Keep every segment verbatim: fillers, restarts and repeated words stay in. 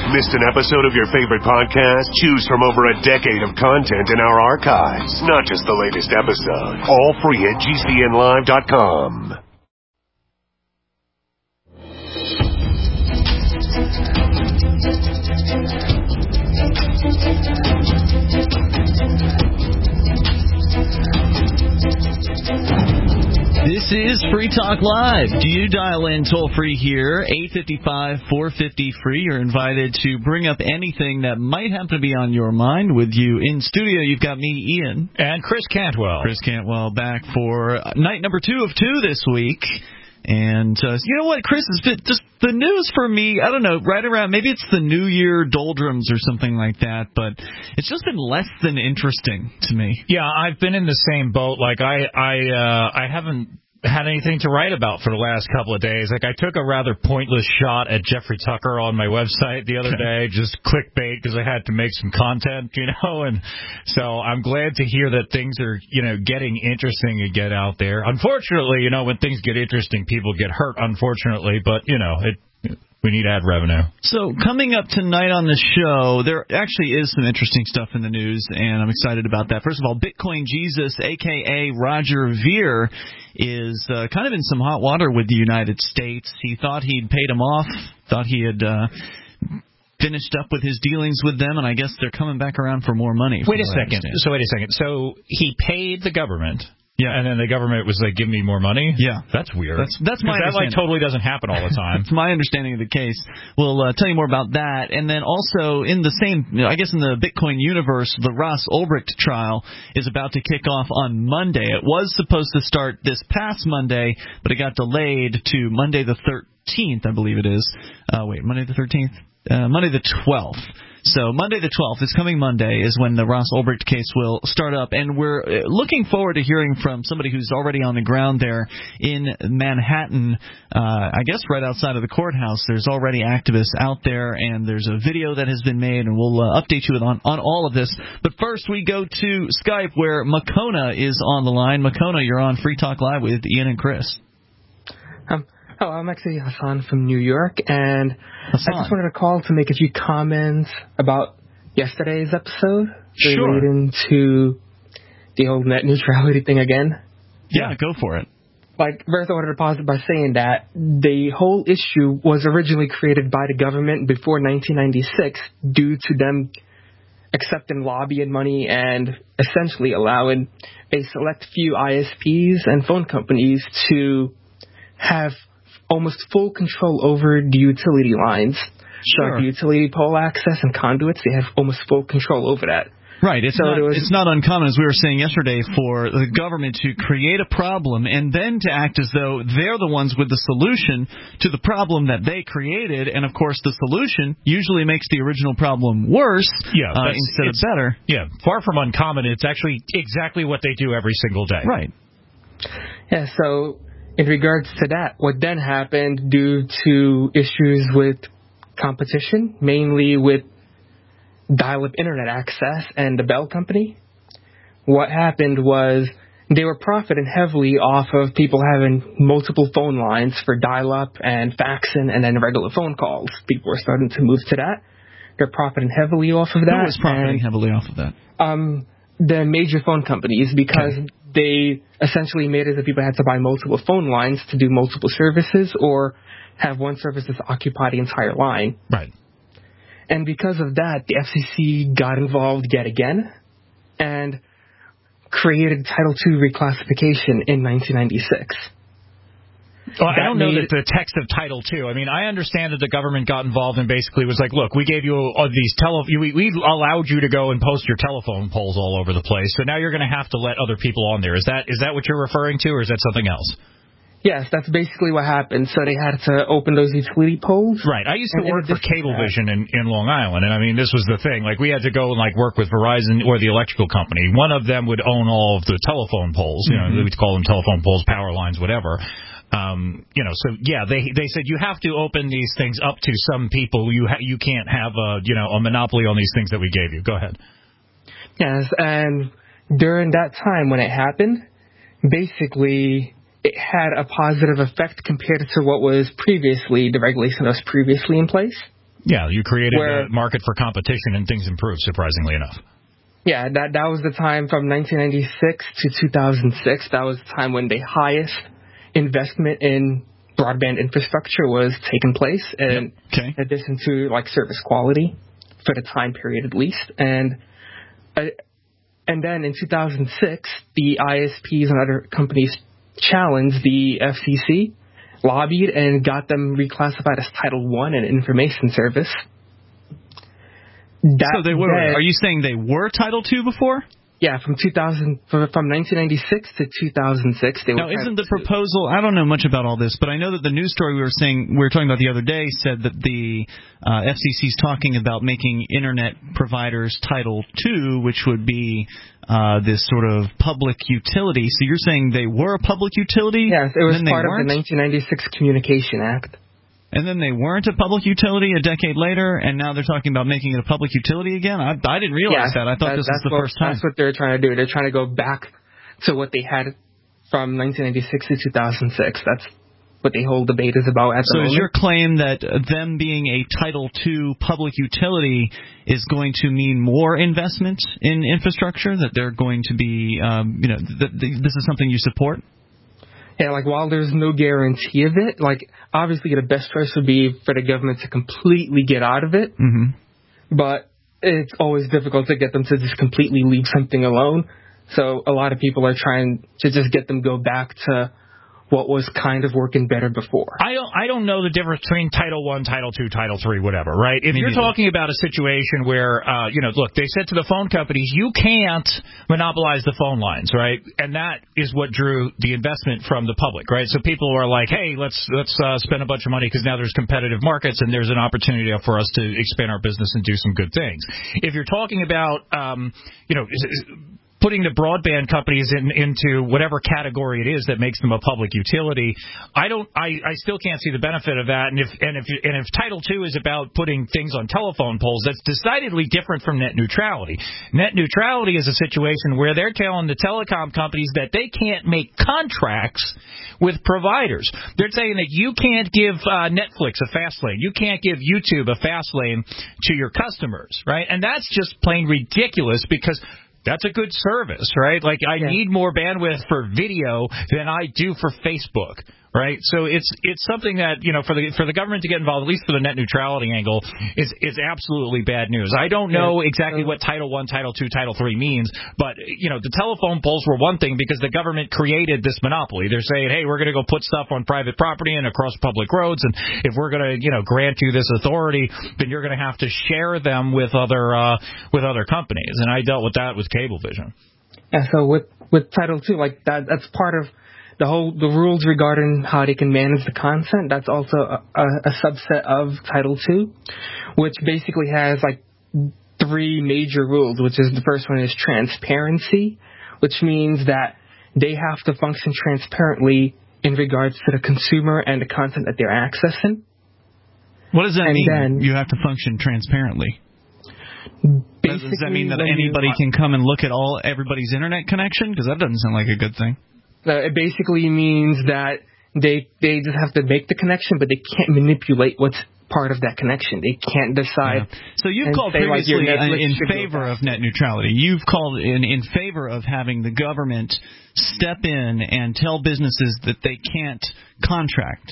Missed an episode of your favorite podcast? Choose from over a decade of content in our archives, not just the latest episode. All free at G C N live dot com. This is Free Talk Live. Do you dial in toll-free here, eight five five, four five zero, free. You're invited to bring up anything that might happen to be on your mind. With you in studio, you've got me, Ian. And Chris Cantwell. Chris Cantwell back for night number two of two this week. And uh, you know what, Chris, has been just the news for me, I don't know, right around, maybe it's the New Year doldrums or something like that, but it's just been less than interesting to me. Yeah, I've been in the same boat. Like, I I, uh, I haven't had anything to write about for the last couple of days. Like, I took a rather pointless shot at Jeffrey Tucker on my website the other day, just clickbait, because I had to make some content, you know, and so I'm glad to hear that things are, you know, getting interesting again out there. Unfortunately, you know, when things get interesting, people get hurt, unfortunately, but, you know, it we need ad revenue. So coming up tonight on the show, there actually is some interesting stuff in the news, and I'm excited about that. First of all, Bitcoin Jesus, a k a. Roger Ver, is uh, kind of in some hot water with the United States. He thought he'd paid him off, thought he had uh, finished up with his dealings with them, and I guess they're coming back around for more money. Wait a second. So wait a second. So he paid the government. Yeah, and then the government was like, "Give me more money." Yeah, that's weird. That's that's my that like totally doesn't happen all the time. It's my understanding of the case. We'll uh, tell you more about that, and then also in the same, I guess, in the Bitcoin universe, the Ross Ulbricht trial is about to kick off on Monday. It was supposed to start this past Monday, but it got delayed to Monday the thirteenth, I believe it is. Uh, wait, Monday the thirteenth, uh, Monday the twelfth. So Monday the twelfth, this coming Monday, is when the Ross Ulbricht case will start up. And we're looking forward to hearing from somebody who's already on the ground there in Manhattan, uh, I guess right outside of the courthouse. There's already activists out there, and there's a video that has been made, and we'll uh, update you on, on all of this. But first, we go to Skype, where Makona is on the line. Makona, you're on Free Talk Live with Ian and Chris. Um. Oh, I'm actually Hassan from New York, and Hassan. I just wanted to call to make a few comments about yesterday's episode Sure. relating to the whole net neutrality thing again. Yeah, go for it. Like, first I wanted to pause it by saying that the whole issue was originally created by the government before nineteen ninety-six due to them accepting lobbying money and essentially allowing a select few I S Ps and phone companies to have almost full control over the utility lines. So Sure. like the utility pole access and conduits, they have almost full control over that. Right. It's, so not, was, it's not uncommon, as we were saying yesterday, for the government to create a problem and then to act as though they're the ones with the solution to the problem that they created. And, of course, the solution usually makes the original problem worse yeah, uh, instead of better. Yeah, far from uncommon. It's actually exactly what they do every single day. Right. Yeah, so in regards to that, what then happened due to issues with competition, mainly with dial-up internet access and the Bell Company, what happened was they were profiting heavily off of people having multiple phone lines for dial-up and faxing and then regular phone calls. People were starting to move to that. They're profiting heavily off of that. Who was profiting and, heavily off of that? Um, the major phone companies, because okay. they essentially made it that people had to buy multiple phone lines to do multiple services or have one service that's occupy the entire line. Right. And because of that, the F C C got involved yet again and created Title two reclassification in nineteen ninety-six. Well, I don't know that the text of Title two. I mean, I understand that the government got involved and basically was like, look, we gave you all these tele, we, we allowed you to go and post your telephone poles all over the place, so now you're going to have to let other people on there. Is that is that what you're referring to, or is that something else? Yes, that's basically what happened. So they had to open those utility poles. Right. I used to work for Cablevision in, in Long Island, and I mean, this was the thing. Like, we had to go and like work with Verizon or the electrical company. One of them would own all of the telephone poles. You know, mm-hmm. we'd call them telephone poles, power lines, whatever. Um, you know, so yeah, they they said you have to open these things up to some people. You ha- you can't have a you know a monopoly on these things that we gave you. Go ahead. Yes, and during that time when it happened, basically it had a positive effect compared to what was previously, the regulation that was previously in place. Yeah, you created where, a market for competition and things improved, surprisingly enough. Yeah, that that was the time from nineteen ninety-six to two thousand six. That was the time when the highest investment in broadband infrastructure was taking place, and yep. okay. in addition to like service quality for the time period at least. And uh, and then in two thousand six, the I S Ps and other companies challenged the F C C, lobbied, and got them reclassified as Title One, an information service. That so they were. then, are you saying they were Title Two before? Yeah, from two thousand, from nineteen ninety-six to two thousand six, they were. Now, isn't the proposal? I don't know much about all this, but I know that the news story we were saying we were talking about the other day said that the uh, F C C is talking about making internet providers Title Two, which would be uh, this sort of public utility. So you're saying they were a public utility? Yes, it was part of the nineteen ninety-six Communication Act. And then they weren't a public utility a decade later, and now they're talking about making it a public utility again? I, I didn't realize yeah, that. I thought that, this was the what, first time. That's what they're trying to do. They're trying to go back to what they had from nineteen ninety-six to two thousand six. That's what the whole debate is about at the so moment. So is your claim that them being a Title Two public utility is going to mean more investment in infrastructure, that they're going to be, um, you know, th- th- this is something you support? Yeah, like, while there's no guarantee of it, like, obviously the best choice would be for the government to completely get out of it. Mm-hmm. But it's always difficult to get them to just completely leave something alone. So a lot of people are trying to just get them go back to what was kind of working better before. I don't I don't know the difference between Title One, Title Two, Title Three, whatever, right? If you're talking about a situation where, uh, you know, look, they said to the phone companies, you can't monopolize the phone lines, right? And that is what drew the investment from the public, right? So people are like, hey, let's let's uh, spend a bunch of money because now there's competitive markets and there's an opportunity for us to expand our business and do some good things. If you're talking about, um, you know, putting the broadband companies in, into whatever category it is that makes them a public utility, I don't. I, I still can't see the benefit of that. And if and if and if Title Two is about putting things on telephone poles, that's decidedly different from net neutrality. Net neutrality is a situation where they're telling the telecom companies that they can't make contracts with providers. They're saying that you can't give uh, Netflix a fast lane, you can't give YouTube a fast lane to your customers, right? And that's just plain ridiculous because that's a good service, right? Like, I yeah. need more bandwidth for video than I do for Facebook, right? So it's it's something that, you know, for the for the government to get involved, at least for the net neutrality angle, is is absolutely bad news. I don't know exactly what Title One, Title Two, Title Three means, but, you know, the telephone poles were one thing because the government created this monopoly. They're saying, hey, we're going to go put stuff on private property and across public roads, and if we're going to, you know, grant you this authority, then you're going to have to share them with other uh, with other companies. And I dealt with that with Cablevision. Yeah, so with with Title Two, like that, that's part of the whole the rules regarding how they can manage the content. That's also a, a, a subset of Title Two, which basically has like three major rules. Which is the first one is transparency, which means that they have to function transparently in regards to the consumer and the content that they're accessing. What does that and mean? Then, you have to function transparently. Does that mean that anybody can come and look at all everybody's internet connection? Because that doesn't sound like a good thing. Uh, it basically means that they they just have to make the connection, but they can't manipulate what's part of that connection. They can't decide. Yeah. So you've called previously like in favor of net neutrality. You've called in in favor of having the government step in and tell businesses that they can't contract.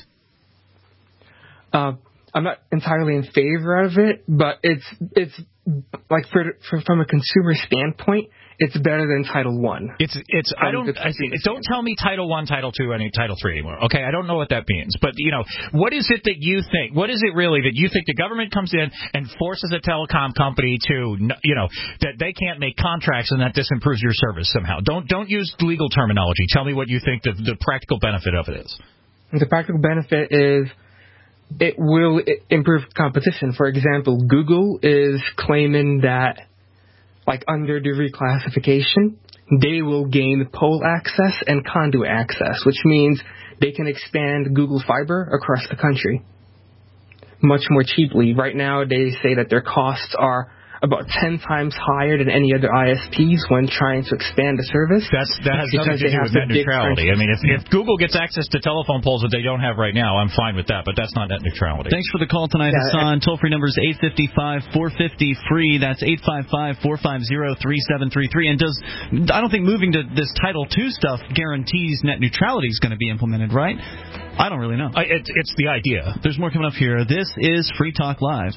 Uh, I'm not entirely in favor of it, but it's it's like for, for from a consumer standpoint, it's better than Title One. It's it's I don't I, don't tell me Title One, Title Two, any Title Three anymore. Okay, I don't know what that means, but you know, what is it that you think? What is it really that you think the government comes in and forces a telecom company to, you know, that they can't make contracts and that this improves your service somehow? Don't don't use legal terminology. Tell me what you think the the practical benefit of it is. The practical benefit is it will improve competition. For example, Google is claiming that, like, under the reclassification, they will gain pole access and conduit access, which means they can expand Google Fiber across the country much more cheaply. Right now, they say that their costs are about ten times higher than any other I S Ps when trying to expand the service. That's, that has nothing to do with net neutrality. I mean, if, if Google gets access to telephone poles that they don't have right now, I'm fine with that, but that's not net neutrality. Thanks for the call tonight, yeah, Hassan. Toll-free number is eight five five, four five zero, free. That's eight five five, four five zero, three seven three three. And does I don't think moving to this Title two stuff guarantees net neutrality is going to be implemented, right? I don't really know. I, it, it's the idea. There's more coming up here. This is Free Talk Live.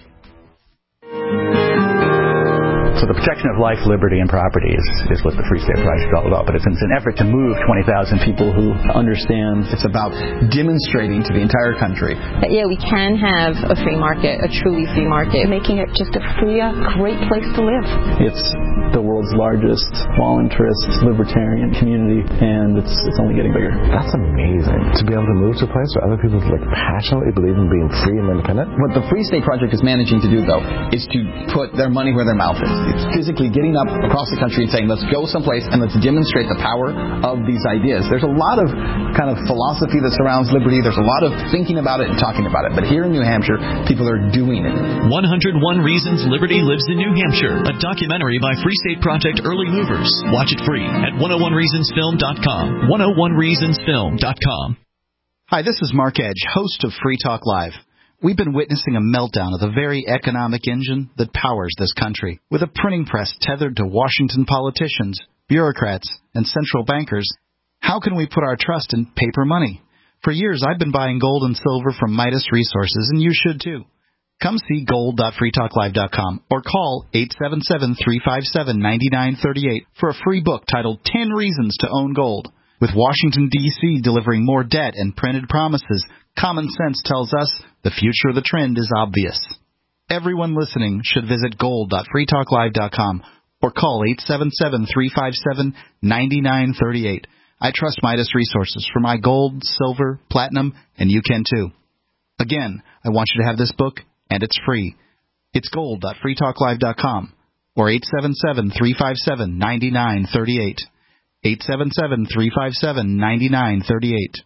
So the protection of life, liberty, and property is, is what the Free State Project is all about. But it's, it's an effort to move twenty thousand people who understand. It's about demonstrating to the entire country that, yeah, we can have a free market, a truly free market, making it just a free, great place to live. It's the world's largest small-interest libertarian community, and it's it's only getting bigger. That's amazing. To be able to move to a place where other people like passionately believe in being free and independent. What the Free State Project is managing to do, though, is to put their money where their mouth is. It's physically getting up across the country and saying, let's go someplace and let's demonstrate the power of these ideas. There's a lot of kind of philosophy that surrounds liberty. There's a lot of thinking about it and talking about it. But here in New Hampshire, people are doing it. one oh one Reasons Liberty Lives in New Hampshire, a documentary by Free State Project Early Movers. Watch it free at one oh one reasons film dot com. one oh one reasons film dot com. Hi, this is Mark Edge, host of Free Talk Live. We've been witnessing a meltdown of the very economic engine that powers this country. With a printing press tethered to Washington politicians, bureaucrats, and central bankers, how can we put our trust in paper money? For years, I've been buying gold and silver from Midas Resources, and you should too. Come see gold dot free talk live dot com or call eight seven seven, three five seven, nine nine three eight for a free book titled ten Reasons to Own Gold. With Washington, D C delivering more debt and printed promises, common sense tells us the future of the trend is obvious. Everyone listening should visit gold dot free talk live dot com or call eight seven seven, three five seven, nine nine three eight. I trust Midas Resources for my gold, silver, platinum, and you can too. Again, I want you to have this book, and it's free. It's gold dot free talk live dot com or eight seven seven, three five seven, nine nine three eight. eight seven seven, three five seven, nine nine three eight.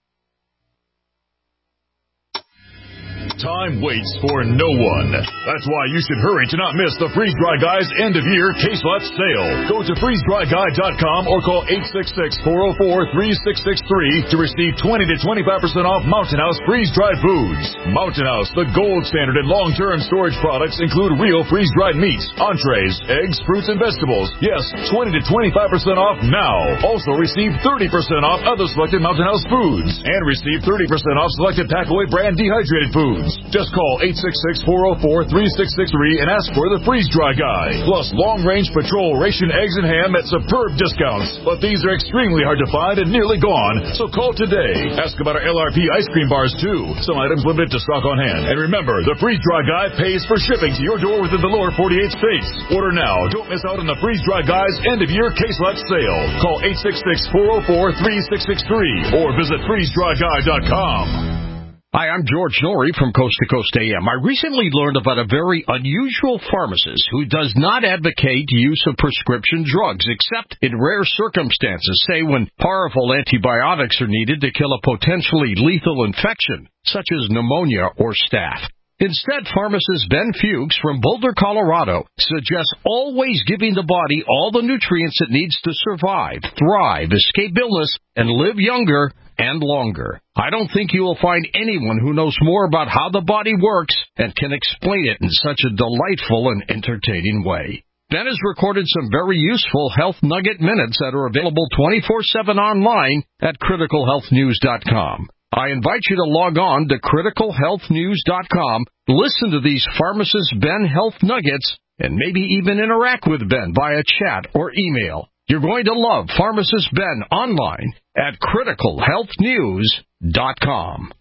Time waits for no one. That's why you should hurry to not miss the Freeze Dry Guy's end-of-year case lot sale. Go to freeze dry guy dot com or call eight six six, four oh four, three six six three to receive twenty to twenty-five percent off Mountain House freeze-dried foods. Mountain House, the gold standard in long-term storage products, include real freeze-dried meats, entrees, eggs, fruits, and vegetables. Yes, twenty to twenty-five percent off now. Also receive thirty percent off other selected Mountain House foods and receive thirty percent off selected Packaway brand dehydrated foods. Just call eight six six, four oh four, three six six three and ask for the Freeze Dry Guy. Plus long-range patrol ration eggs and ham at superb discounts. But these are extremely hard to find and nearly gone, so call today. Ask about our L R P ice cream bars, too. Some items limited to stock on hand. And remember, the Freeze Dry Guy pays for shipping to your door within the lower forty-eight states. Order now. Don't miss out on the Freeze Dry Guy's end-of-year case lot sale. Call eight six six, four oh four, three six six three or visit freeze dry guy dot com. Hi, I'm George Norrie from Coast to Coast A M. I recently learned about a very unusual pharmacist who does not advocate use of prescription drugs, except in rare circumstances, say when powerful antibiotics are needed to kill a potentially lethal infection, such as pneumonia or staph. Instead, pharmacist Ben Fuchs from Boulder, Colorado, suggests always giving the body all the nutrients it needs to survive, thrive, escape illness, and live younger and longer. I don't think you will find anyone who knows more about how the body works and can explain it in such a delightful and entertaining way. Ben has recorded some very useful Health Nugget Minutes that are available twenty-four seven online at critical health news dot com. I invite you to log on to critical health news dot com, listen to these Pharmacist Ben Health Nuggets, and maybe even interact with Ben via chat or email. You're going to love Pharmacist Ben online at critical health news dot com.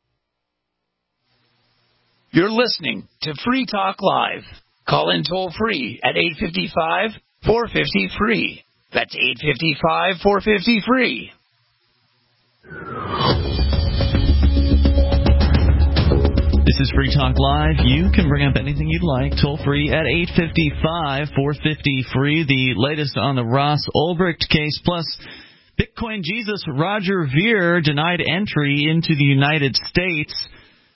You're listening to Free Talk Live. Call in toll-free at eight five five, four five zero, free. That's eight five five, four five zero, free. This is Free Talk Live. You can bring up anything you'd like, toll-free at eight five five, four five zero, free. The latest on the Ross Ulbricht case, plus Bitcoin Jesus Roger Ver denied entry into the United States.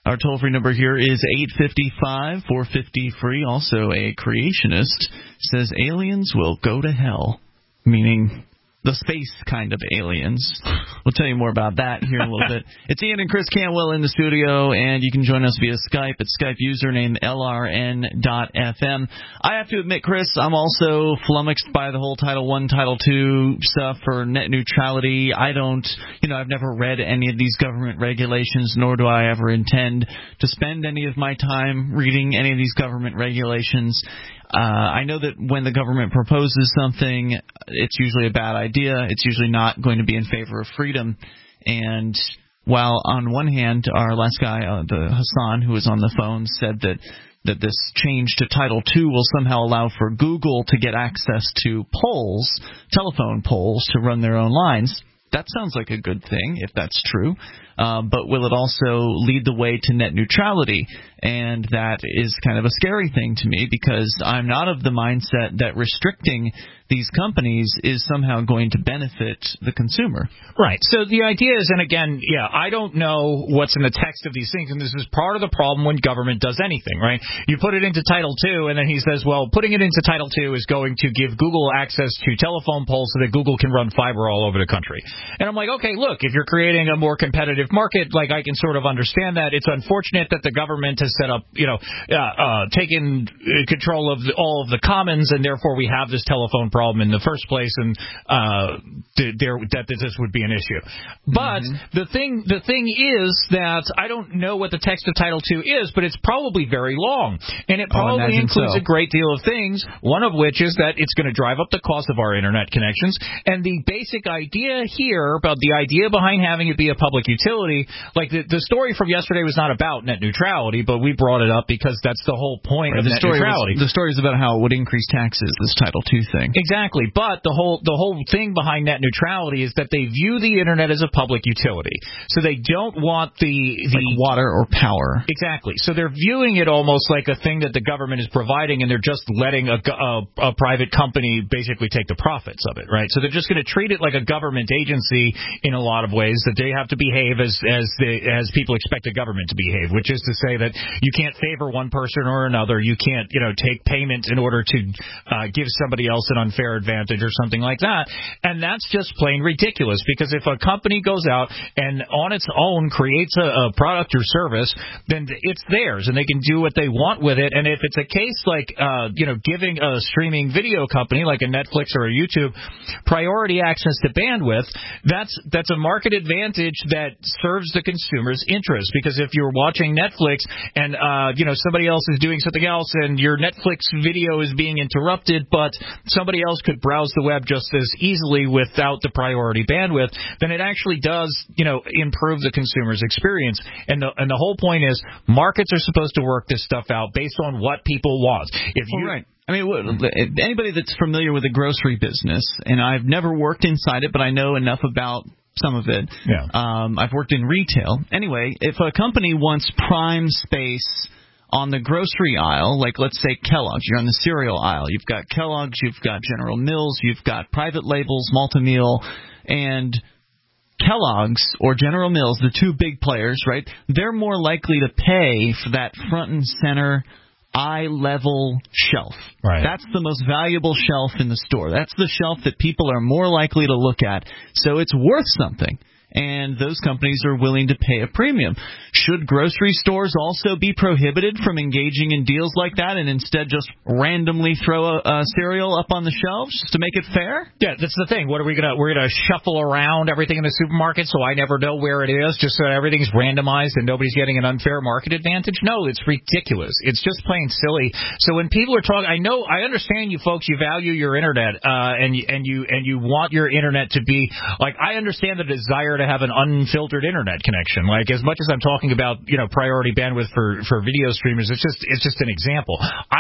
Our toll-free number here is eight five five, four five zero, free. Also, a creationist says aliens will go to hell, meaning the space kind of aliens. We'll tell you more about that here in a little bit. It's Ian and Chris Cantwell in the studio, and you can join us via Skype at Skype username L R N dot F M. I have to admit, Chris, I'm also flummoxed by the whole Title One, Title Two stuff for net neutrality. I don't, you know, I've never read any of these government regulations, nor do I ever intend to spend any of my time reading any of these government regulations. Uh, I know that when the government proposes something, it's usually a bad idea. It's usually not going to be in favor of freedom. And while on one hand, our last guy, uh, the Hassan, who was on the phone, said that that this change to Title Two will somehow allow for Google to get access to polls, telephone polls, to run their own lines. That sounds like a good thing, if that's true. Uh, but will it also lead the way to net neutrality? And that is kind of a scary thing to me, because I'm not of the mindset that restricting these companies is somehow going to benefit the consumer. Right. So the idea is, and again, yeah, I don't know what's in the text of these things, and this is part of the problem when government does anything, right? You put it into Title Two, and then he says, well, putting it into Title Two is going to give Google access to telephone polls so that Google can run fiber all over the country. And I'm like, okay, look, if you're creating a more competitive market, like, I can sort of understand that. It's unfortunate that the government has set up, you know, uh, uh, taken control of the, all of the commons, and therefore we have this telephone problem in the first place, and uh, th- there that this would be an issue. But mm-hmm. the thing, the thing is that I don't know what the text of Title Two is, but it's probably very long, and it probably includes so. a great deal of things. One of which is that it's going to drive up the cost of our internet connections, and the basic idea here about the idea behind having it be a public utility. Like, the, the story from yesterday was not about net neutrality, but we brought it up because that's the whole point right, of net neutrality. Was, the story is about how it would increase taxes, this Title Two thing. Exactly, but the whole the whole thing behind net neutrality is that they view the internet as a public utility. So they don't want the... the like water or power. Exactly. So they're viewing it almost like a thing that the government is providing, and they're just letting a, a, a private company basically take the profits of it, right? So they're just going to treat it like a government agency in a lot of ways, that they have to behave as as the, as people expect a government to behave, which is to say that you can't favor one person or another. You can't, you know, take payment in order to uh, give somebody else an unfair advantage or something like that. And that's just plain ridiculous, because if a company goes out and on its own creates a, a product or service, then it's theirs and they can do what they want with it. And if it's a case like, uh, you know, giving a streaming video company like a Netflix or a YouTube priority access to bandwidth, that's that's a market advantage that serves the consumer's interest. Because if you're watching Netflix and, uh, you know, somebody else is doing something else and your Netflix video is being interrupted, but somebody else could browse the web just as easily without the priority bandwidth, then it actually does, you know, improve the consumer's experience. And the and the whole point is markets are supposed to work this stuff out based on what people want. If you, well, right. I mean, anybody that's familiar with the grocery business, and I've never worked inside it, but I know enough about some of it. Yeah. Um, I've worked in retail. Anyway, if a company wants prime space on the grocery aisle, like let's say Kellogg's, you're on the cereal aisle. You've got Kellogg's, you've got General Mills, you've got private labels, Multimeal, and Kellogg's or General Mills, the two big players, right? They're more likely to pay for that front and center eye-level shelf. Right. That's the most valuable shelf in the store. That's the shelf that people are more likely to look at. So it's worth something. And those companies are willing to pay a premium. Should grocery stores also be prohibited from engaging in deals like that and instead just randomly throw a, a cereal up on the shelves just to make it fair? Yeah, that's the thing. What are we gonna? We're gonna shuffle around everything in the supermarket so I never know where it is, just so everything's randomized and nobody's getting an unfair market advantage? No, it's ridiculous. It's just plain silly. So when people are talking, I know, I understand you folks. You value your internet, uh, and you, and you and you want your internet to be like. I understand the desire to have an unfiltered internet connection. Like, as much as I'm talking about, you know, priority bandwidth for, for video streamers, it's just it's just an example. I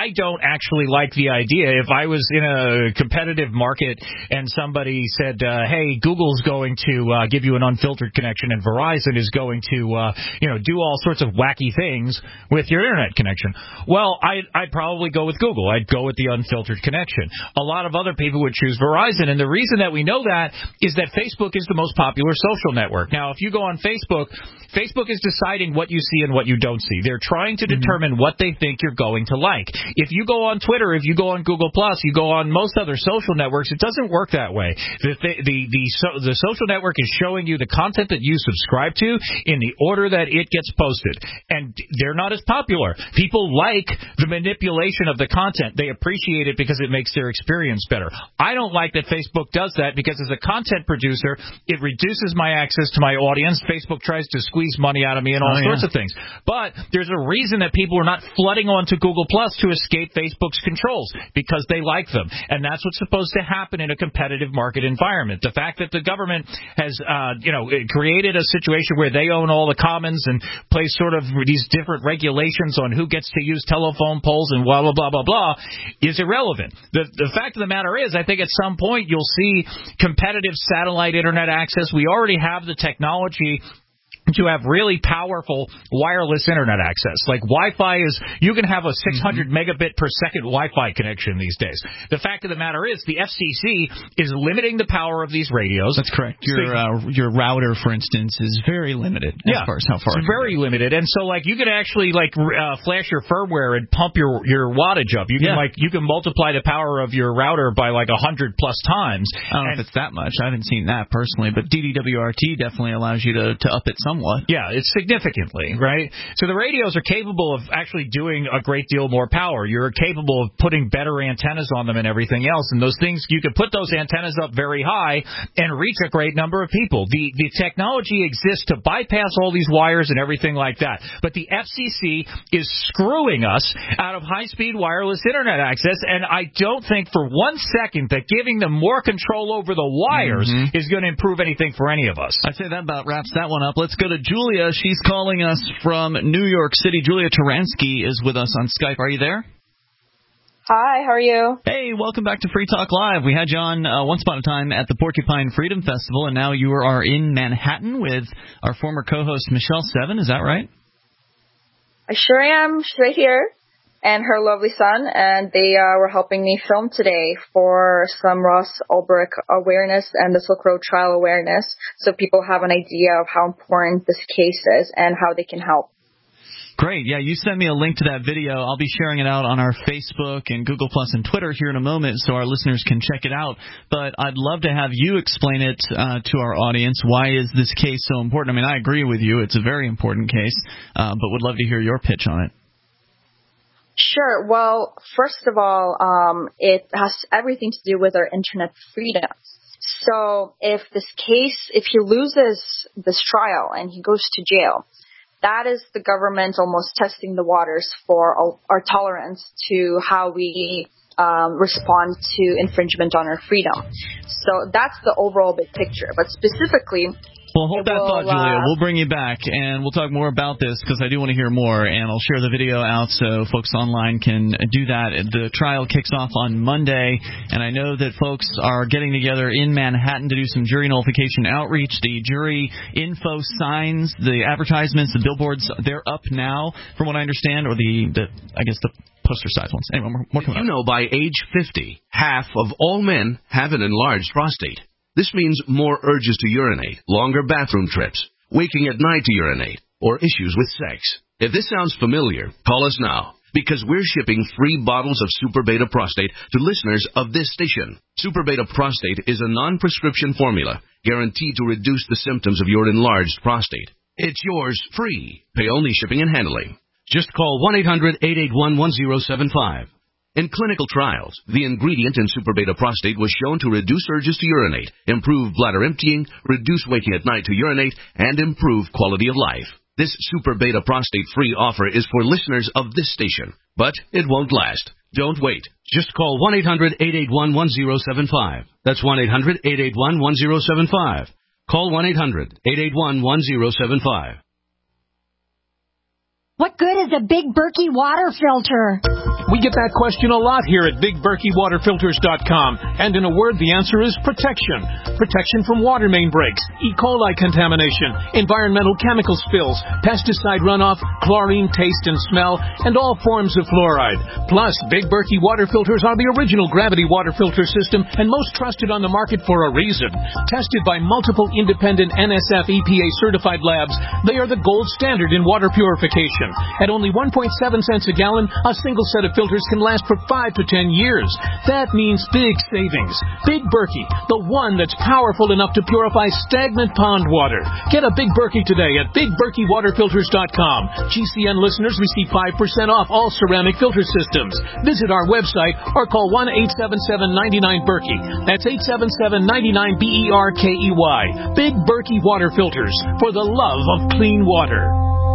I don't actually like the idea. If I was in a competitive market and somebody said, uh, hey, Google's going to uh, give you an unfiltered connection and Verizon is going to, uh, you know, do all sorts of wacky things with your internet connection, well, I'd, I'd probably go with Google. I'd go with the unfiltered connection. A lot of other people would choose Verizon, and the reason that we know that is that Facebook is the most popular social network. Now, if you go on Facebook, Facebook is deciding what you see and what you don't see. They're trying to determine what they think you're going to like. If you go on Twitter, if you go on Google Plus, you go on most other social networks, it doesn't work that way. The the the, the, so, the social network is showing you the content that you subscribe to in the order that it gets posted, and they're not as popular. People like the manipulation of the content. They appreciate it because it makes their experience better. I don't like that Facebook does that because as a content producer, it reduces my access to my audience. Facebook tries to squeeze money out of me and all oh, sorts yeah. of things. But there's a reason that people are not flooding onto Google Plus to escape Facebook's controls, because they like them. And that's what's supposed to happen in a competitive market environment. The fact that the government has, uh, you know, created a situation where they own all the commons and place sort of these different regulations on who gets to use telephone poles and blah, blah, blah, blah, blah, is irrelevant. The, the fact of the matter is, I think at some point you'll see competitive satellite internet access. We already have the technology to have really powerful wireless internet access. Like Wi-Fi is, you can have a six hundred mm-hmm. megabit per second Wi-Fi connection these days. The fact of the matter is, the F C C is limiting the power of these radios. That's correct. Your so, uh, your router, for instance, is very limited as yeah, far as how far it's very limited. And so, like, you can actually like uh, flash your firmware and pump your your wattage up. You can yeah. like you can multiply the power of your router by like a hundred plus times. I don't and, know if it's that much. I haven't seen that personally, but D D W R T definitely allows you to to up it some. Somewhat. Yeah, it's significantly, right? So the radios are capable of actually doing a great deal more power. You're capable of putting better antennas on them and everything else. And those things, you can put those antennas up very high and reach a great number of people. The the technology exists to bypass all these wires and everything like that. But the F C C is screwing us out of high-speed wireless internet access. And I don't think for one second that giving them more control over the wires mm-hmm. is going to improve anything for any of us. I'd say that about wraps that one up. Let's go to Julia. She's calling us from New York City. Julia Taransky is with us on Skype. Are you there? Hi, how are you? Hey, welcome back to Free Talk Live. We had you on uh, once upon a time at the Porcupine Freedom Festival, and now you are in Manhattan with our former co-host Michelle Seven. Is that right? I sure am. She's right here. And her lovely son, and they uh, were helping me film today for some Ross Ulbricht awareness and the Silk Road trial awareness, so people have an idea of how important this case is and how they can help. Great. Yeah, you sent me a link to that video. I'll be sharing it out on our Facebook and Google Plus and Twitter here in a moment so our listeners can check it out. But I'd love to have you explain it uh, to our audience. Why is this case so important? I mean, I agree with you. It's a very important case, uh, but would love to hear your pitch on it. Sure. Well, first of all, um, it has everything to do with our internet freedom. So if this case, if he loses this trial and he goes to jail, that is the government almost testing the waters for our, our tolerance to how we um, respond to infringement on our freedom. So that's the overall big picture. But specifically, Well, hold that will, thought, Julia. Uh, we'll bring you back, and we'll talk more about this because I do want to hear more, and I'll share the video out so folks online can do that. The trial kicks off on Monday, and I know that folks are getting together in Manhattan to do some jury nullification outreach. The jury info signs, the advertisements, the billboards, they're up now, from what I understand, or the, the I guess the poster size ones. Anyway, more, more coming You up. know, by age fifty, half of all men have an enlarged prostate. This means more urges to urinate, longer bathroom trips, waking at night to urinate, or issues with sex. If this sounds familiar, call us now, because we're shipping free bottles of Super Beta Prostate to listeners of this station. Super Beta Prostate is a non-prescription formula guaranteed to reduce the symptoms of your enlarged prostate. It's yours free. Pay only shipping and handling. Just call one eight hundred eight eight one one zero seven five. In clinical trials, the ingredient in Super Beta Prostate was shown to reduce urges to urinate, improve bladder emptying, reduce waking at night to urinate, and improve quality of life. This Super Beta Prostate free offer is for listeners of this station, but it won't last. Don't wait. Just call one eight hundred eight eight one one zero seven five. That's one eight hundred eight eight one one zero seven five. Call one eight hundred eight eight one one zero seven five. What good is a big Berkey water filter? We get that question a lot here at Big Berkey Water Filters dot com. And in a word, the answer is protection. Protection from water main breaks, E. coli contamination, environmental chemical spills, pesticide runoff, chlorine taste and smell, and all forms of fluoride. Plus, Big Berkey Water Filters are the original gravity water filter system and most trusted on the market for a reason. Tested by multiple independent N S F E P A certified labs, they are the gold standard in water purification. At only one point seven cents a gallon, a single set of filters can last for five to ten years. That means big savings. Big Berkey, the one that's powerful enough to purify stagnant pond water. Get a Big Berkey today at Big Berkey Water Filters dot com. G C N listeners receive five percent off all ceramic filter systems. Visit our website or call one eight seven seven, nine nine, Berkey. That's eight seven seven, nine nine, B E R K E Y. Big Berkey Water Filters, for the love of clean water.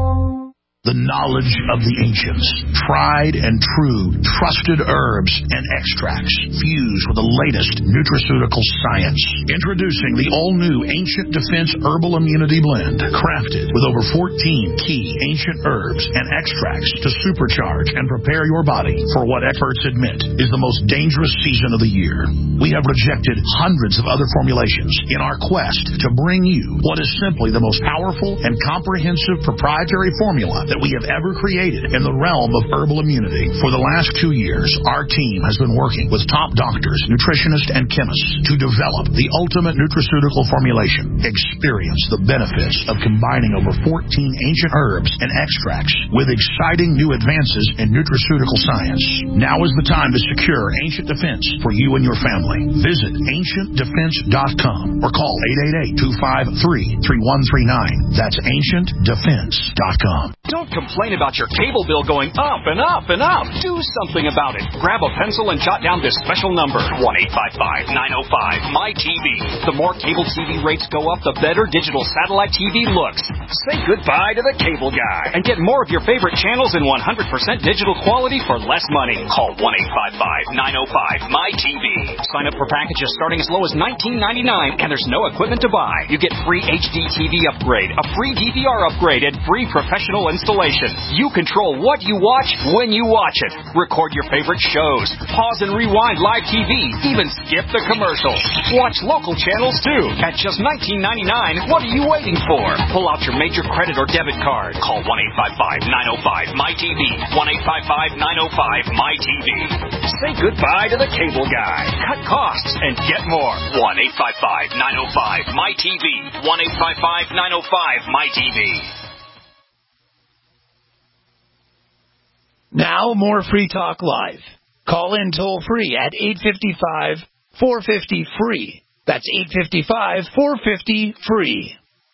The knowledge of the ancients, tried and true, trusted herbs and extracts fused with the latest nutraceutical science. Introducing the all-new Ancient Defense Herbal Immunity Blend, crafted with over fourteen key ancient herbs and extracts to supercharge and prepare your body for what experts admit is the most dangerous season of the year. We have rejected hundreds of other formulations in our quest to bring you what is simply the most powerful and comprehensive proprietary formula that we have ever created in the realm of herbal immunity. For the last two years, our team has been working with top doctors, nutritionists, and chemists to develop the ultimate nutraceutical formulation. Experience the benefits of combining over fourteen ancient herbs and extracts with exciting new advances in nutraceutical science. Now is the time to secure Ancient Defense for you and your family. Visit ancient defense dot com or call eight eight eight, two five three, three one three nine. That's ancient defense dot com. Don't complain about your cable bill going up and up and up. Do something about it. Grab a pencil and jot down this special number, one eight five five, nine oh five, M Y T V. The more cable T V rates go up, the better digital satellite T V looks. Say goodbye to the cable guy and get more of your favorite channels in one hundred percent digital quality for less money. Call one eight five five, nine oh five, M Y T V. Sign up for packages starting as low as nineteen ninety-nine, and there's no equipment to buy. You get free H D T V upgrade, a free D V R upgrade, and free professional installation. You control what you watch when you watch it. Record your favorite shows. Pause and rewind live T V. Even skip the commercials. Watch local channels too. At just nineteen ninety-nine, what are you waiting for? Pull out your major credit or debit card. Call one eight five five, nine oh five, M Y T V. one eight five five, nine oh five, M Y T V. Say goodbye to the cable guy. Cut costs and get more. one eight five five, nine oh five, M Y T V. one eight five five, nine oh five, M Y T V. Now, more Free Talk Live. Call in toll free at eight five five, four five zero, free. That's eight five five, four five zero, free.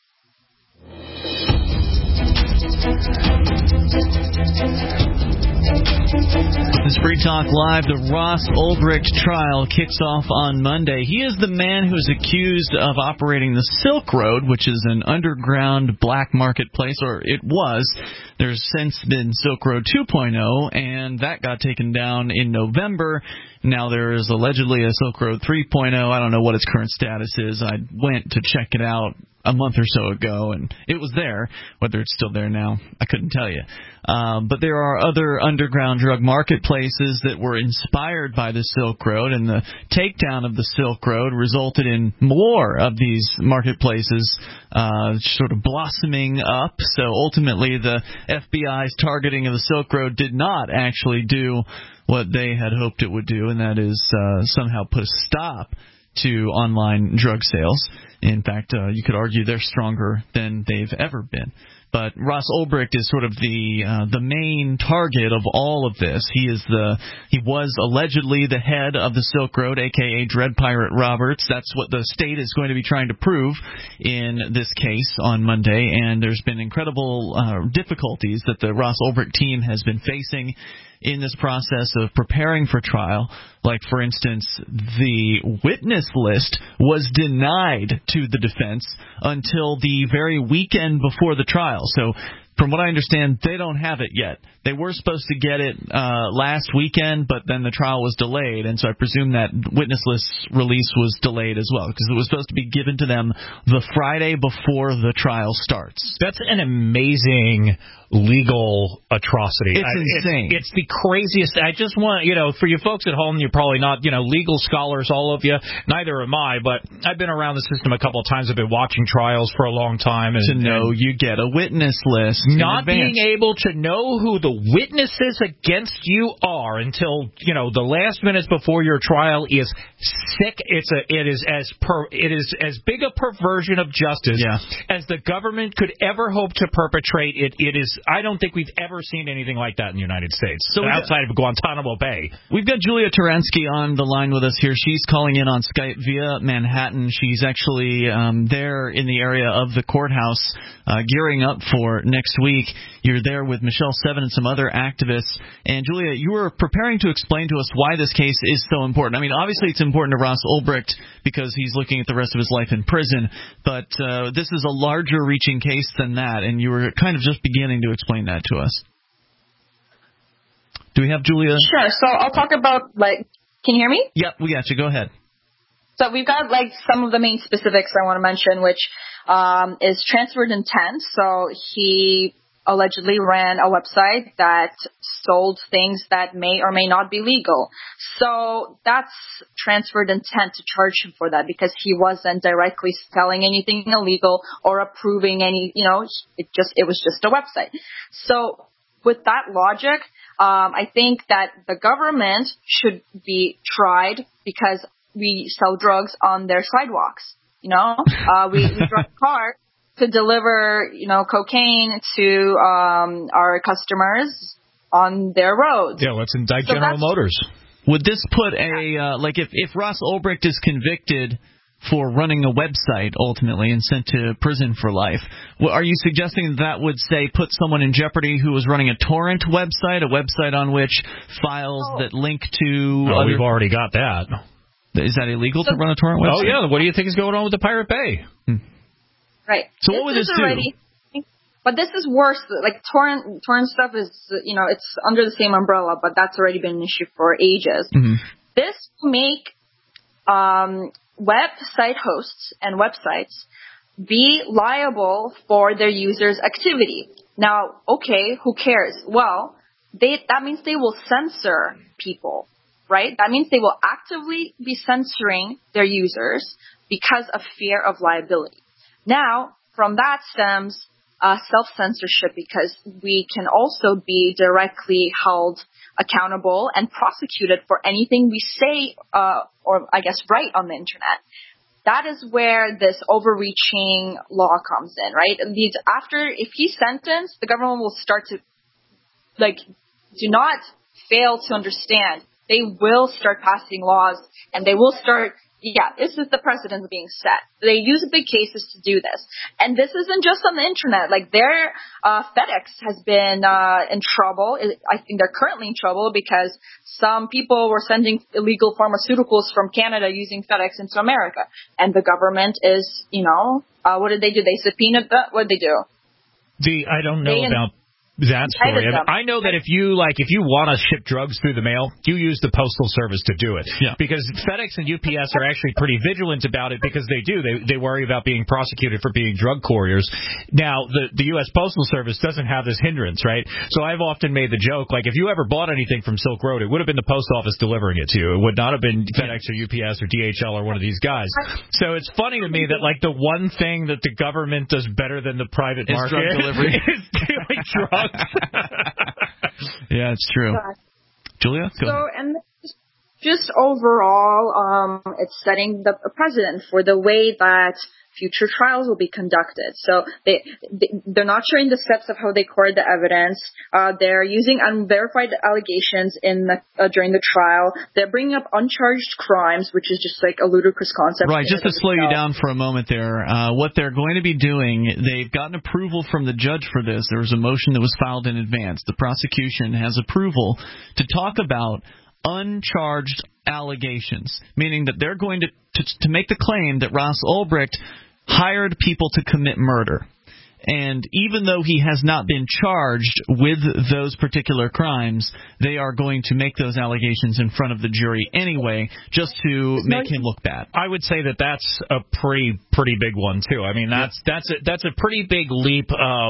This is Free Talk Live. The Ross Ulbricht trial kicks off on Monday. He is the man who is accused of operating the Silk Road, which is an underground black marketplace, or it was. There's since been Silk Road two point oh, and that got taken down in November. Now there is allegedly a Silk Road three point oh. I don't know what its current status is. I went to check it out a month or so ago, and it was there. Whether it's still there now, I couldn't tell you. Um, but there are other underground drug marketplaces that were inspired by the Silk Road, and the takedown of the Silk Road resulted in more of these marketplaces uh, sort of blossoming up. So ultimately, the F B I's targeting of the Silk Road did not actually do what they had hoped it would do, and that is uh, somehow put a stop to online drug sales. In fact, uh, you could argue they're stronger than they've ever been. But Ross Ulbricht is sort of the uh, the main target of all of this. He is the he was allegedly the head of the Silk Road, aka Dread Pirate Roberts. That's what the state is going to be trying to prove in this case on Monday. And there's been incredible uh, difficulties that the Ross Ulbricht team has been facing in this process of preparing for trial. Like, for instance, the witness list was denied to the defense until the very weekend before the trial. So from what I understand, they don't have it yet. They were supposed to get it uh, last weekend, but then the trial was delayed, and so I presume that witness list release was delayed as well, because it was supposed to be given to them the Friday before the trial starts. That's an amazing legal atrocity. It's I, insane. It's, it's the craziest. I just want, you know, for you folks at home, you're probably not, you know, legal scholars, all of you. Neither am I, but I've been around the system a couple of times. I've been watching trials for a long time. And, to know and you get a witness list. not being able to know who the witnesses against you are until, you know, the last minutes before your trial is sick. It's a, it is as per, it is as big a perversion of justice Yeah. as the government could ever hope to perpetrate. It, it is. I don't think we've ever seen anything like that in the United States, So we got- outside of Guantanamo Bay. We've got Julia Taransky on the line with us here. She's calling in on Skype via Manhattan. She's actually um, there in the area of the courthouse, uh, gearing up for next week. You're there with Michelle Seven and some other activists. And Julia, you were preparing to explain to us why this case is so important. I mean, obviously it's important to Ross Ulbricht because he's looking at the rest of his life in prison, but uh, this is a larger reaching case than that, and you were kind of just beginning to explain that to us. Do we have Julia? Sure. So I'll talk about, like, can you hear me? Yep, we got you. Go ahead. So we've got, like, some of the main specifics I want to mention, which um, is transferred intent. So he allegedly ran a website that sold things that may or may not be legal. So that's transferred intent to charge him for that because he wasn't directly selling anything illegal or approving any, you know, it just, it was just a website. So with that logic, um, I think that the government should be tried because we sell drugs on their sidewalks. You know, uh, we, we drive cars to deliver, you know, cocaine to um, our customers on their roads. Yeah, let's indict So General that's- Motors. Would this put a, uh, like if, if Ross Ulbricht is convicted for running a website ultimately and sent to prison for life, well, are you suggesting that would, say, put someone in jeopardy who was running a torrent website, a website on which files Oh. that link to Oh, other... we've already got that. Is that illegal to run a torrent website? Oh, yeah. What do you think is going on with the Pirate Bay? Hmm. Right. So what would is this do? already, But this is worse. Like torrent, torrent stuff is, you know, it's under the same umbrella, but that's already been an issue for ages. Mm-hmm. This will make um, website hosts and websites be liable for their users' activity. Now, okay, who cares? Well, they that means they will censor people, right? That means they will actively be censoring their users because of fear of liability. Now, from that stems uh, self-censorship because we can also be directly held accountable and prosecuted for anything we say uh, or, I guess, write on the Internet. That is where this overreaching law comes in, right? These, after, if he's sentenced, the government will start to, like, do not fail to understand. They will start passing laws and they will start, yeah, this is the precedent being set. They use big cases to do this. And this isn't just on the Internet. Like, their, uh, FedEx has been, uh, in trouble. I think they're currently in trouble because some people were sending illegal pharmaceuticals from Canada using FedEx into America. And the government is, you know, uh, what did they do? They subpoenaed that? What did they do? The I don't know They about that story. I, mean, them. I know that if you like, if you want to ship drugs through the mail, you use the Postal Service to do it. Yeah. Because FedEx and U P S are actually pretty vigilant about it because they do. They they worry about being prosecuted for being drug couriers. Now, the the U S Postal Service doesn't have this hindrance, right? So I've often made the joke, like, if you ever bought anything from Silk Road, it would have been the post office delivering it to you. It would not have been FedEx or U P S or D H L or one of these guys. So it's funny to me that, like, the one thing that the government does better than the private Is market drug delivery. is doing drugs. Yeah, it's true. Julia, go So, ahead. and just overall, um, it's setting the a precedent for the way that future trials will be conducted. So they, they they're not sharing the steps of how they cored the evidence. Uh, they're using unverified allegations in the, uh, during the trial. They're bringing up uncharged crimes, which is just like a ludicrous concept. Right, just to slow you down for a moment there, uh, what they're going to be doing, they've gotten approval from the judge for this. There was a motion that was filed in advance. The prosecution has approval to talk about uncharged allegations, meaning that they're going to, to, to make the claim that Ross Ulbricht hired people to commit murder. And even though he has not been charged with those particular crimes, they are going to make those allegations in front of the jury anyway, just to make him look bad. I would say that that's a pretty pretty big one too. I mean, that's that's a, that's a pretty big leap of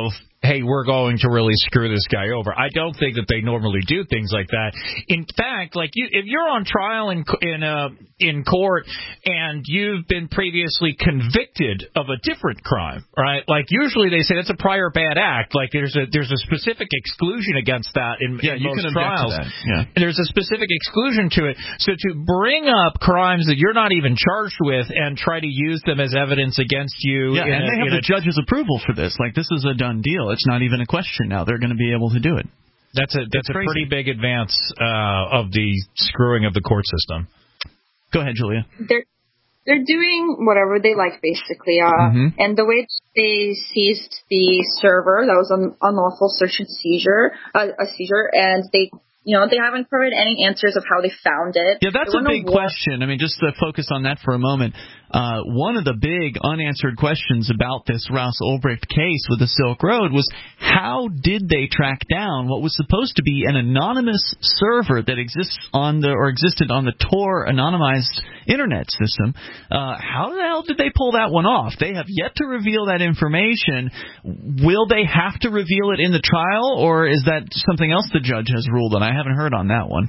hey, we're going to really screw this guy over. I don't think that they normally do things like that. In fact, like you, if you're on trial in in uh, in court and you've been previously convicted of a different crime, right? Like usually they say that's a prior bad act. Like there's a there's a specific exclusion against that in, yeah, in you most can trials. object to that. Yeah. There's a specific exclusion to it. So to bring up crimes that you're not even charged with and try to use them as evidence against you, yeah, and a, they have the a, judge's approval for this. Like this is a done deal. It's not even a question now. They're going to be able to do it. That's a that's it's a crazy. pretty big advance uh, of the screwing of the court system. Go ahead, Julia. They're they're doing whatever they like, basically. Uh, mm-hmm. And the way they seized the server, that was an unlawful search and seizure, uh, a seizure, and they. You know, they haven't provided any answers of how they found it. Yeah, that's a big question. I mean, just to focus on that for a moment, uh, one of the big unanswered questions about this Ross Ulbricht case with the Silk Road was how did they track down what was supposed to be an anonymous server that exists on the or existed on the Tor anonymized internet system? Uh, how the hell did they pull that one off? They have yet to reveal that information. Will they have to reveal it in the trial, or is that something else the judge has ruled on? I haven't heard on that one.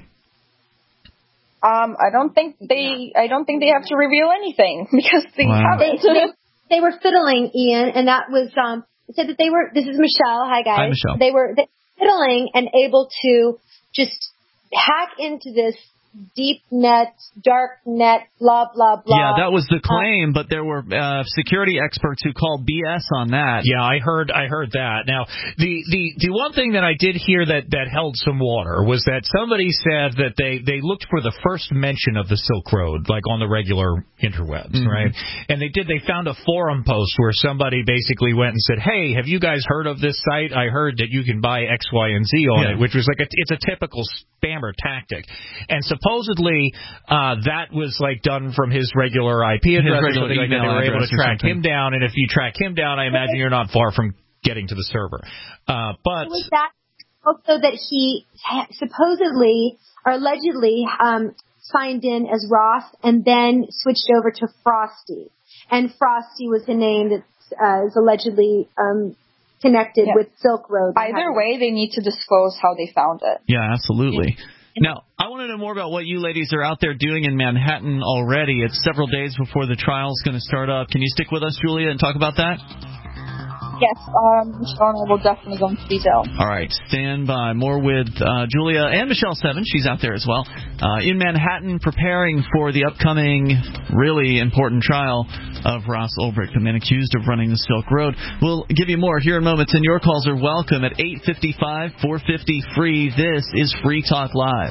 Um, I don't think they. I don't think they have to reveal anything because they wow. haven't. They, they, they were fiddling, Ian, and that was um. It said that they were. This is Michelle. Hi guys. Hi, Michelle. They were, they were fiddling and able to just hack into this deep net, dark net, blah, blah, blah. Yeah, that was the claim, but there were uh, security experts who called B S on that. Yeah, I heard I heard that. Now, the, the, the one thing that I did hear that, that held some water was that somebody said that they, they looked for the first mention of the Silk Road, like on the regular interwebs, mm-hmm. right? And they did. They found a forum post where somebody basically went and said, hey, have you guys heard of this site? I heard that you can buy X, Y, and Z on yeah. it, which was like a, it's a typical spammer tactic. And supposedly uh, that was like done from his regular I P address. His regular like that. They were able to track something. him down, and if you track him down, I imagine you're not far from getting to the server. Uh, but was that also that he supposedly or allegedly um, signed in as Ross and then switched over to Frosty, and Frosty was the name that uh, is allegedly um, connected yeah. with Silk Road. Either way, they need to disclose how they found it. Yeah, absolutely. Now, I want to know more about what you ladies are out there doing in Manhattan already. It's several days before the trial is going to start up. Can you stick with us, Julia, and talk about that? Yes, um, Michelle and I will definitely go into detail. All right, stand by. More with uh, Julia and Michelle Seven. She's out there as well. Uh, in Manhattan, preparing for the upcoming really important trial of Ross Ulbricht, the man accused of running the Silk Road. We'll give you more here in moments, and your calls are welcome at eight five five, four five zero, free. This is Free Talk Live.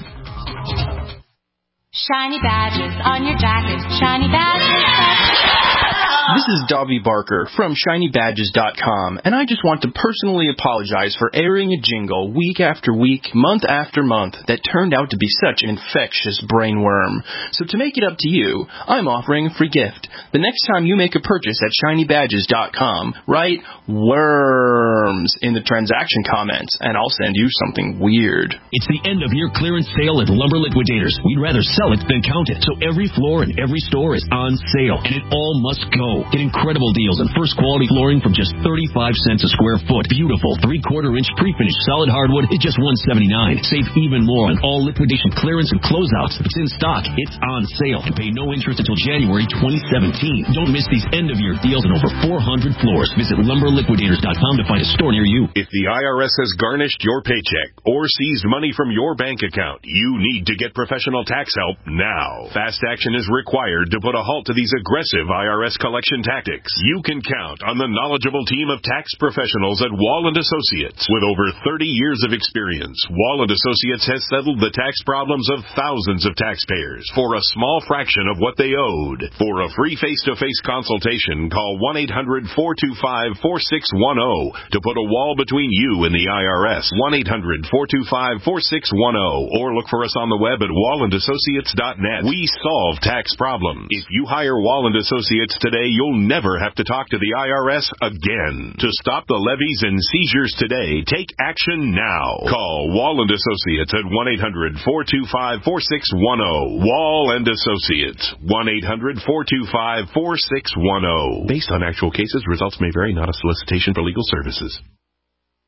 Shiny badges on your jacket. Shiny badges. This is Dobby Barker from shiny badges dot com, and I just want to personally apologize for airing a jingle week after week, month after month, that turned out to be such an infectious brainworm. So to make it up to you, I'm offering a free gift. The next time you make a purchase at shiny badges dot com, write worms in the transaction comments, and I'll send you something weird. It's the end of year clearance sale at Lumber Liquidators. We'd rather sell it than count it, so every floor in every store is on sale, and it all must go. Get incredible deals on first quality flooring from just thirty-five cents a square foot. Beautiful three-quarter inch pre-finished solid hardwood is just one seventy-nine. Save even more on all liquidation clearance and closeouts. If it's in stock, it's on sale and pay no interest until January twenty seventeen. Don't miss these end-of-year deals on over four hundred floors. Visit lumber liquidators dot com to find a store near you. If the I R S has garnished your paycheck or seized money from your bank account, you need to get professional tax help now. Fast action is required to put a halt to these aggressive I R S collection tactics. You can count on the knowledgeable team of tax professionals at Wall and Associates. With over thirty years of experience, Wall and Associates has settled the tax problems of thousands of taxpayers for a small fraction of what they owed. For a free face-to-face consultation, call one eight hundred, four two five, four six one zero to put a wall between you and the I R S. one eight hundred, four two five, four six one zero or look for us on the web at wall and associates dot net. We solve tax problems. If you hire Wall and Associates today, you'll never have to talk to the I R S again. To stop the levies and seizures today, take action now. Call Wall and Associates at one eight hundred, four two five, four six one zero. Wall and Associates, one eight hundred, four two five, four six one zero. Based on actual cases, results may vary, not a solicitation for legal services.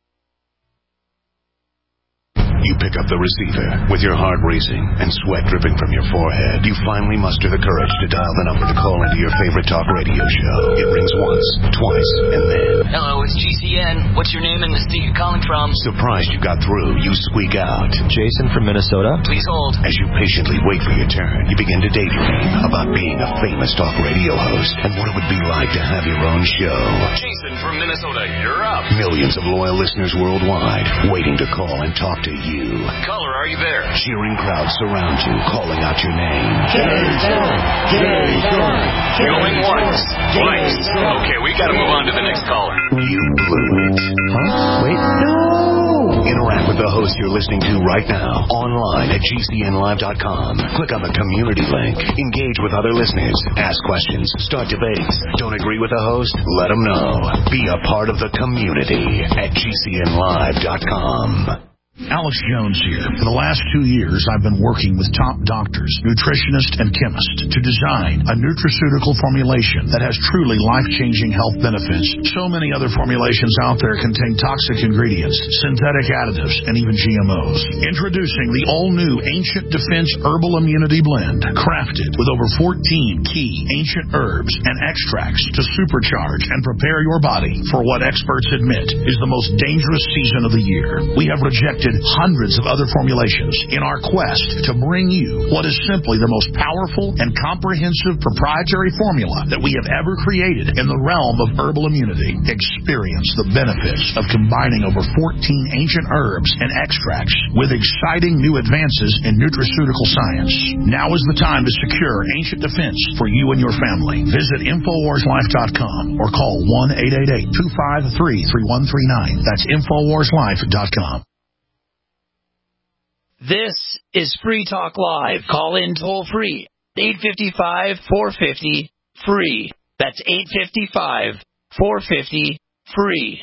pick up the receiver. With your heart racing and sweat dripping from your forehead, you finally muster the courage to dial the number to call into your favorite talk radio show. It rings once, twice, and then... Hello, it's G C N. What's your name and the state you're calling from? Surprised you got through, you squeak out. Jason from Minnesota. Please hold. As you patiently wait for your turn, you begin to daydream about being a famous talk radio host and what it would be like to have your own show. Jason from Minnesota, you're up. Millions of loyal listeners worldwide waiting to call and talk to you. Caller, are you there? Cheering crowds surround you, calling out your name. Jason! Jason! Going once, twice. Okay, we gotta move on to the next caller. You blew it. Huh? Wait, no! Interact with the host you're listening to right now, online at G C N live dot com. Click on the community link. Engage with other listeners. Ask questions. Start debates. Don't agree with the host? Let them know. Be a part of the community at G C N live dot com. Alex Jones here. For the last two years, I've been working with top doctors, nutritionists, and chemists to design a nutraceutical formulation that has truly life-changing health benefits. So many other formulations out there contain toxic ingredients, synthetic additives, and even G M Os. Introducing the all-new Ancient Defense Herbal Immunity Blend, crafted with over fourteen key ancient herbs and extracts to supercharge and prepare your body for what experts admit is the most dangerous season of the year. We have rejected hundreds of other formulations in our quest to bring you what is simply the most powerful and comprehensive proprietary formula that we have ever created in the realm of herbal immunity. Experience the benefits of combining over fourteen ancient herbs and extracts with exciting new advances in nutraceutical science. Now is the time to secure Ancient Defense for you and your family. Visit Infowars Life dot com or call one eight eight eight, two five three, three one three nine. That's Infowars Life dot com. This is Free Talk Live. Call in toll free. eight five five, four five zero, free. That's eight five five, four five zero, free.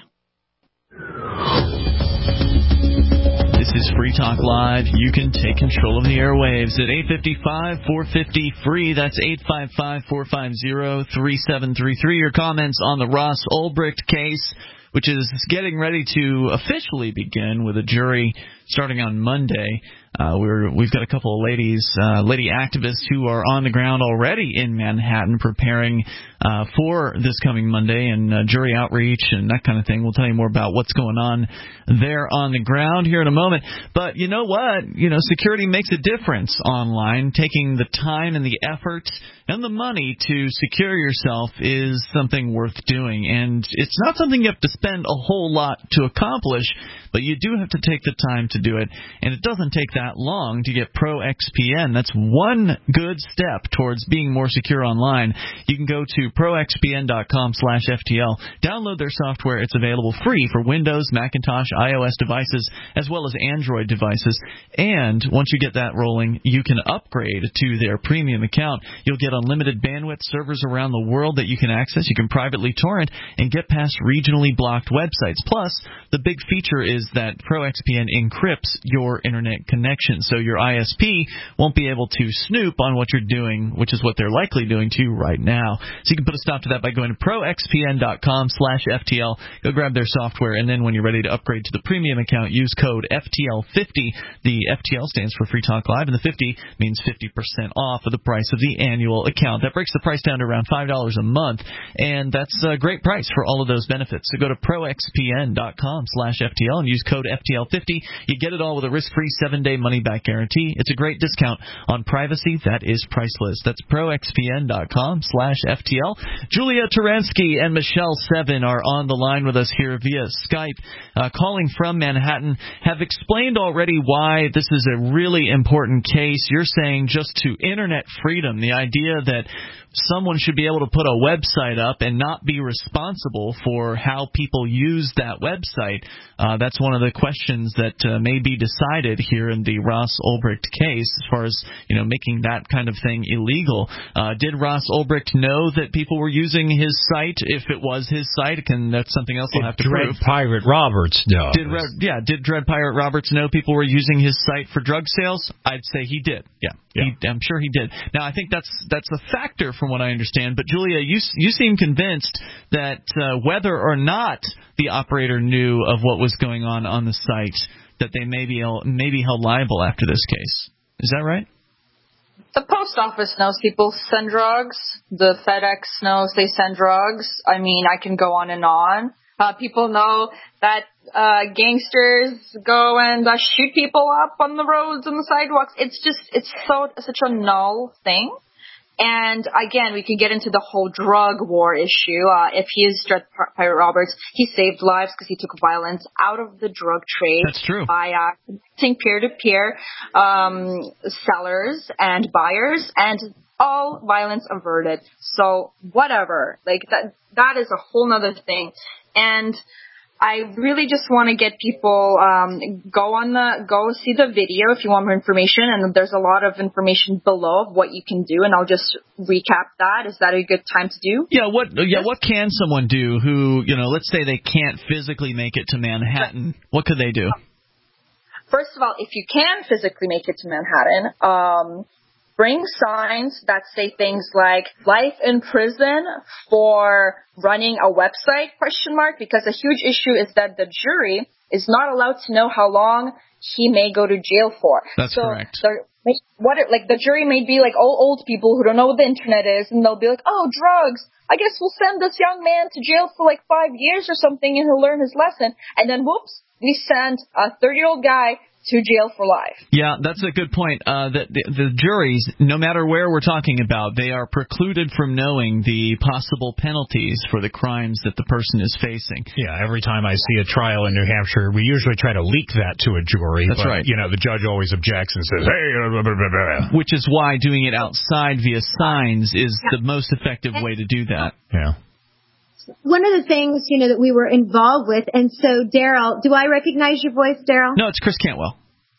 This is Free Talk Live. You can take control of the airwaves at eight five five, four five zero, free. That's eight five five, four five zero, three seven three three. Your comments on the Ross Ulbricht case, which is getting ready to officially begin with a jury starting on Monday. Uh, we're, we've got a couple of ladies, uh, lady activists who are on the ground already in Manhattan preparing uh, for this coming Monday and uh, jury outreach and that kind of thing. We'll tell you more about what's going on there on the ground here in a moment. But you know what? You know, security makes a difference online. Taking the time and the effort and the money to secure yourself is something worth doing. And it's not something you have to spend a whole lot to accomplish, but you do have to take the time to do it. And it doesn't take that long to get Pro X P N. That's one good step towards being more secure online. You can go to pro x p n dot com slash F T L. Download their software. It's available free for Windows, Macintosh, iOS devices, as well as Android devices. And once you get that rolling, you can upgrade to their premium account. You'll get unlimited bandwidth, servers around the world that you can access. You can privately torrent and get past regionally blocked websites. Plus, the big feature is that Pro X P N encrypts your internet connection, so your I S P won't be able to snoop on what you're doing, which is what they're likely doing to you right now. So you can put a stop to that by going to pro x p n dot com slash F T L. Go grab their software, and then when you're ready to upgrade to the premium account, use code F T L fifty. The F T L stands for Free Talk Live, and the fifty means fifty percent off of the price of the annual account. That breaks the price down to around five dollars a month, and that's a great price for all of those benefits. So go to pro x p n dot com slash F T L and use code F T L fifty. You get it all with a risk-free seven-day money-back guarantee. It's a great discount on privacy that is priceless. That's pro x p n dot com slash F T L. Julia Taransky and Michelle Seven are on the line with us here via Skype, uh, calling from Manhattan, have explained already why this is a really important case. You're saying just to internet freedom, the idea that someone should be able to put a website up and not be responsible for how people use that website. Uh, that's one of the questions that uh, may be decided here in the Ross Ulbricht case, as far as, you know, making that kind of thing illegal. Uh, did Ross Ulbricht know that people were using his site? If it was his site, can that's something else we'll have to Dread prove. Pirate Roberts know. Did Re- yeah, did Dread Pirate Roberts know people were using his site for drug sales? I'd say he did. Yeah, yeah. He, I'm sure he did. Now, I think that's that's a factor from what I understand. But Julia, you you seem convinced that uh, whether or not the operator knew of what was going on on the site, that they may be may be held liable after this case. Is that right? The post office knows people send drugs. The FedEx knows they send drugs. I mean, I can go on and on. Uh, people know that uh, gangsters go and uh, shoot people up on the roads and the sidewalks. It's just, it's so such a null thing. And again, we can get into the whole drug war issue. Uh, if he is Dread Pirate Roberts, he saved lives because he took violence out of the drug trade. That's true. By uh, connecting peer-to-peer um, sellers and buyers, and all violence averted. So whatever, like that, that is a whole nother thing. And I really just want to get people um, go on the go see the video if you want more information, and there's a lot of information below of what you can do, and I'll just recap that. Is that a good time to do? Yeah. What yeah What can someone do who, you know, let's say they can't physically make it to Manhattan? What could they do? First of all, if you can physically make it to Manhattan, um, bring signs that say things like life in prison for running a website, question mark, because a huge issue is that the jury is not allowed to know how long he may go to jail for. That's so correct. What it, like the jury may be like all old people who don't know what the internet is, and they'll be like, oh, drugs. I guess we'll send this young man to jail for like five years or something, and he'll learn his lesson. And then, whoops, we send a thirty-year-old guy to jail for life. Yeah, that's a good point. Uh, that the, the juries, no matter where we're talking about, they are precluded from knowing the possible penalties for the crimes that the person is facing. Yeah, every time I see a trial in New Hampshire, we usually try to leak that to a jury. That's but, right. You know, the judge always objects and says, hey, blah, blah, blah, blah. Which is why doing it outside via signs is the most effective way to do that. Yeah. One of the things, you know, that we were involved with, and so, Daryl, do I recognize your voice, Daryl? No, it's Chris Cantwell.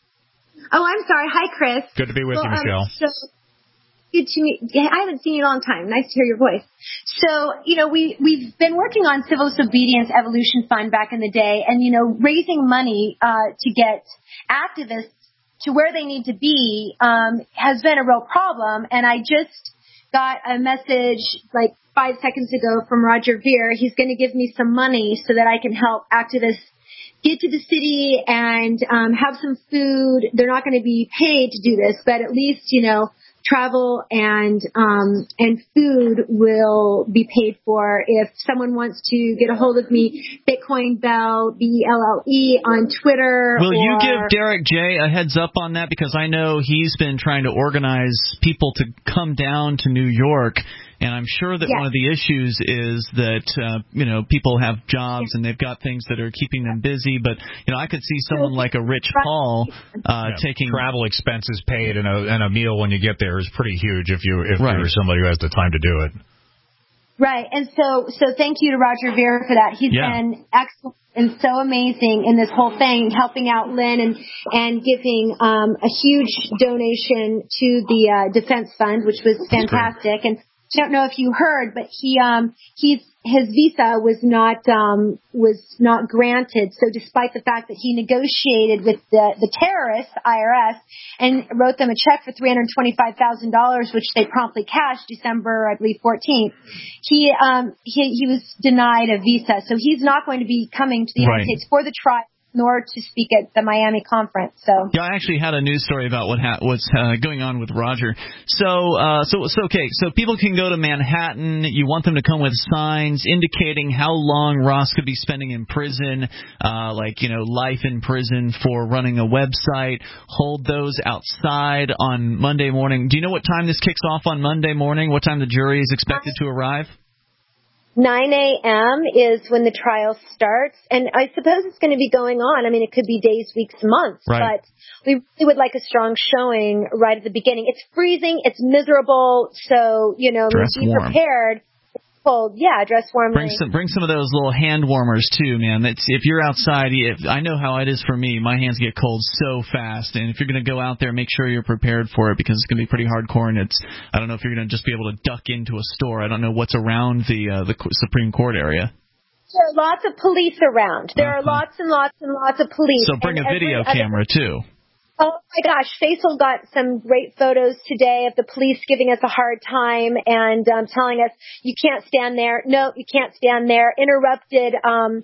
Oh, I'm sorry. Hi, Chris. Good to be with well, you, Michelle. Um, so, good to meet you. I haven't seen you in a long time. Nice to hear your voice. So, you know, we, we've been working on Civil Disobedience Evolution Fund back in the day, and, you know, raising money uh, to get activists to where they need to be um, has been a real problem, and I just got a message like five seconds ago from Roger Ver. He's going to give me some money so that I can help activists get to the city and um, have some food. They're not going to be paid to do this, but at least, you know, travel and um, and food will be paid for. If someone wants to get a hold of me, Bitcoin Bell, B E L L E, on Twitter. Will or... you give Derek J a heads up on that? Because I know he's been trying to organize people to come down to New York. And I'm sure that yes. one of the issues is that, uh, you know, people have jobs and they've got things that are keeping them busy. But, you know, I could see someone like a Rich Paul uh, yeah, taking travel expenses paid and a, and a meal when you get there is pretty huge if, you, if right. you're somebody who has the time to do it. Right. And so, so thank you to Roger Ver for that. He's yeah. been excellent and so amazing in this whole thing, helping out Lynn and, and giving um, a huge donation to the uh, Defense Fund, which was fantastic. And I don't know if you heard, but he um he's his visa was not um was not granted. So despite the fact that he negotiated with the the terrorists, I R S, and wrote them a check for three hundred twenty-five thousand dollars, which they promptly cashed December, I believe, fourteenth, he um he he was denied a visa. So he's not going to be coming to the United right. States for the trial, nor to speak at the Miami conference. So yeah, I actually had a news story about what ha- what's uh, going on with Roger. So, uh, so, so okay. So people can go to Manhattan. You want them to come with signs indicating how long Ross could be spending in prison, uh, like you know, life in prison for running a website. Hold those outside on Monday morning. Do you know what time this kicks off on Monday morning? What time the jury is expected to arrive? nine a.m. is when the trial starts, and I suppose it's going to be going on. I mean, it could be days, weeks, months, right. but we really would like a strong showing right at the beginning. It's freezing, it's miserable, so, you know, dress be warm. prepared. Cold. Yeah, dress warmly. Bring some, bring some of those little hand warmers too, man. That's if you're outside. If, I know how it is for me. My hands get cold so fast, and if you're going to go out there, make sure you're prepared for it because it's going to be pretty hardcore. And it's I don't know if you're going to just be able to duck into a store. I don't know what's around the uh, the Supreme Court area. There are lots of police around. There uh-huh. are lots and lots and lots of police. So bring and a video other- camera too. Oh my gosh, Faisal got some great photos today of the police giving us a hard time and um, telling us, you can't stand there. No, you can't stand there. Interrupted um,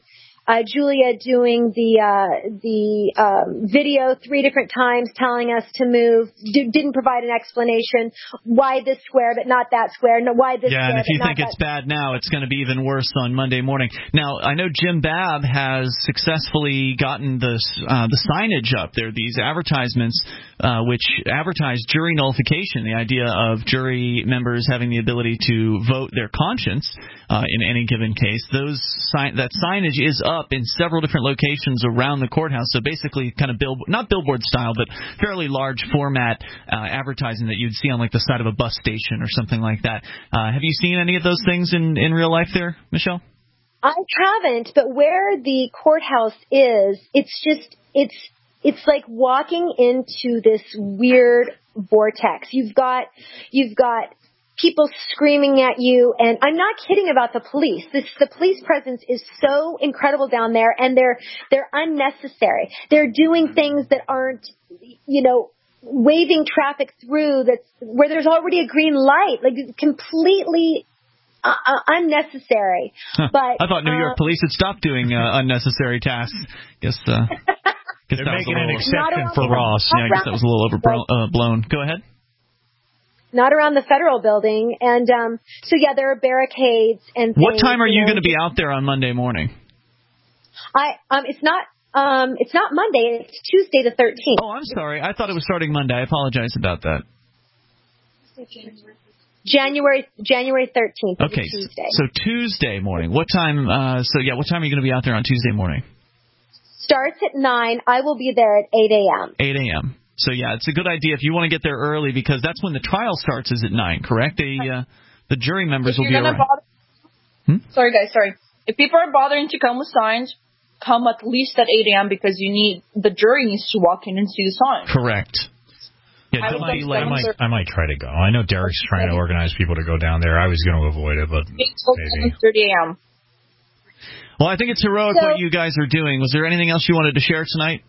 uh, Julia doing the uh, the um, video three different times telling us to move, d- didn't provide an explanation why this square but not that square, no, why this yeah, square and if you but think not it's that bad now, it's going to be even worse on Monday morning. Now, I know Jim Babb has successfully gotten the uh, the signage up there, these advertisements uh, which advertise jury nullification, the idea of jury members having the ability to vote their conscience uh, in any given case. Those sign- that signage is up in several different locations around the courthouse, so basically kind of bill not billboard style, but fairly large format uh, advertising that you'd see on like the side of a bus station or something like that. Uh, have you seen any of those things in, in real life there, Michelle? I haven't, but where the courthouse is, it's just, it's, it's like walking into this weird vortex. You've got, you've got people screaming at you, and I'm not kidding about the police. This, the police presence is so incredible down there, and they're, they're unnecessary. They're doing things that aren't, you know, waving traffic through that's where there's already a green light, like completely uh, uh, unnecessary. Huh. But I thought New York uh, police had stopped doing uh, unnecessary tasks. Guess, uh, guess they're that was making a little, an exception for Ross. Yeah, I guess that was a little overblown. Uh, blown. Go ahead. Not around the federal building, and um, so yeah, there are barricades and. What things, time are you know. going to be out there on Monday morning? I um, it's not. Um, it's not Monday. It's Tuesday the thirteenth. Oh, I'm sorry. I thought it was starting Monday. I apologize about that. January January thirteenth. Okay, Tuesday. So Tuesday morning. What time? Uh, so yeah, what time are you going to be out there on Tuesday morning? Starts at nine. I will be there at eight a.m. eight a.m. So yeah, it's a good idea if you want to get there early because that's when the trial starts. Is at nine? Correct? The uh, the jury members will be around. Bother- hmm? Sorry, guys. Sorry. If people are bothering to come with signs, come at least at eight a.m. because you need the jury needs to walk in and see the sign. Correct. Yeah, I, don't would be I might, I might try to go. I know Derek's trying to organize people to go down there. I was going to avoid it, but maybe. seven thirty a.m. Well, I think it's heroic So, what you guys are doing. Was there anything else you wanted to share tonight?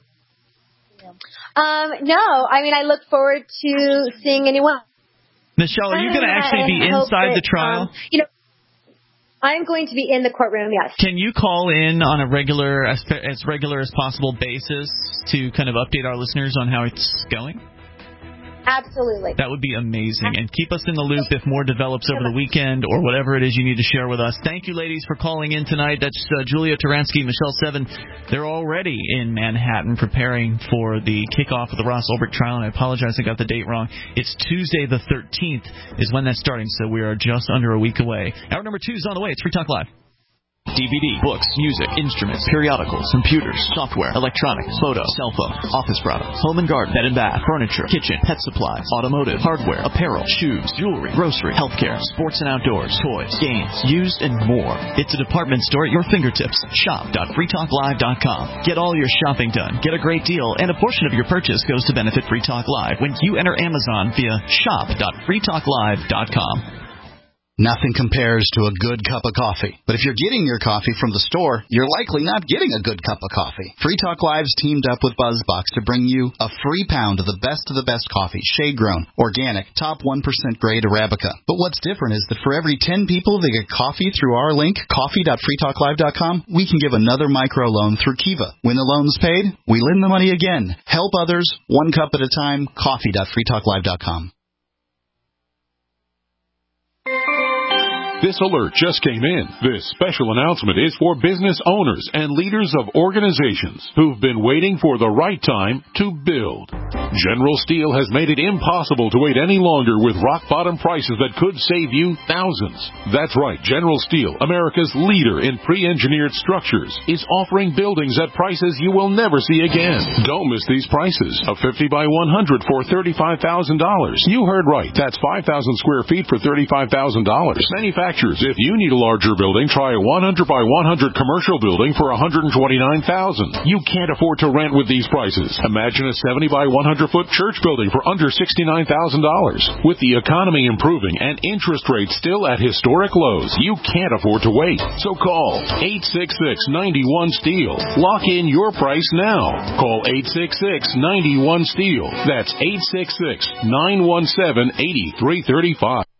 Um, no, I mean I look forward to seeing anyone. Michelle, are you going to actually be inside that, the trial? Um, you know, I'm going to be in the courtroom. Yes. Can you call in on a regular, as, as regular as possible basis to kind of update our listeners on how it's going? Absolutely. That would be amazing. And keep us in the loop if more develops over the weekend or whatever it is you need to share with us. Thank you, ladies, for calling in tonight. That's uh, Julia Taransky, Michelle Seven. They're already in Manhattan preparing for the kickoff of the Ross Ulbricht trial. And I apologize, I got the date wrong. It's Tuesday the thirteenth is when that's starting, so we are just under a week away. Hour number two is on the way. It's Free Talk Live. D V D, books, music, instruments, periodicals, computers, software, electronics, photo, cell phone, office products, home and garden, bed and bath, furniture, kitchen, pet supplies, automotive, hardware, apparel, shoes, jewelry, grocery, healthcare, sports and outdoors, toys, games, used, and more. It's a department store at your fingertips. shop dot free talk live dot com. Get all your shopping done, get a great deal, and a portion of your purchase goes to benefit Free Talk Live when you enter Amazon via shop dot free talk live dot com. Nothing compares to a good cup of coffee. But if you're getting your coffee from the store, you're likely not getting a good cup of coffee. Free Talk Live's teamed up with BuzzBox to bring you a free pound of the best of the best coffee, shade-grown, organic, top one percent grade Arabica. But what's different is that for every ten people that get coffee through our link, coffee dot free talk live dot com, we can give another microloan through Kiva. When the loan's paid, we lend the money again. Help others, one cup at a time, coffee dot free talk live dot com. This alert just came in. This special announcement is for business owners and leaders of organizations who've been waiting for the right time to build. General Steel has made it impossible to wait any longer with rock-bottom prices that could save you thousands. That's right. General Steel, America's leader in pre-engineered structures, is offering buildings at prices you will never see again. Don't miss these prices. A fifty by one hundred for thirty-five thousand dollars. You heard right. That's five thousand square feet for thirty-five thousand dollars. Manufactured. If you need a larger building, try a one hundred by one hundred commercial building for one hundred twenty-nine thousand dollars. You can't afford to rent with these prices. Imagine a seventy by one hundred foot church building for under sixty-nine thousand dollars. With the economy improving and interest rates still at historic lows, you can't afford to wait. So call eight six six, nine one, STEEL. Lock in your price now. Call eight six six, nine one, STEEL. That's eight six six, nine one seven, eight three three five.